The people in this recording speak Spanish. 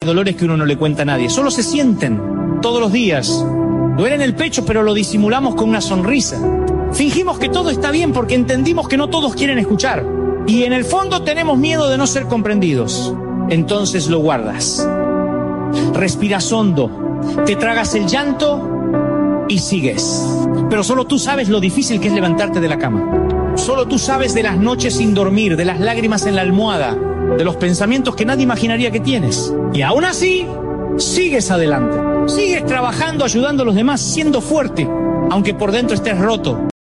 dolores que uno no le cuenta a nadie. Solo se sienten todos los días. Duele en el pecho, pero lo disimulamos con una sonrisa. Fingimos que todo está bien porque entendimos que no todos quieren escuchar. Y en el fondo tenemos miedo de no ser comprendidos. Entonces lo guardas. Respiras hondo, te tragas el llanto y sigues. Pero solo tú sabes lo difícil que es levantarte de la cama. Solo tú sabes de las noches sin dormir, de las lágrimas en la almohada, de los pensamientos que nadie imaginaría que tienes. Y aún así, sigues adelante. Sigues trabajando, ayudando a los demás, siendo fuerte, aunque por dentro estés roto.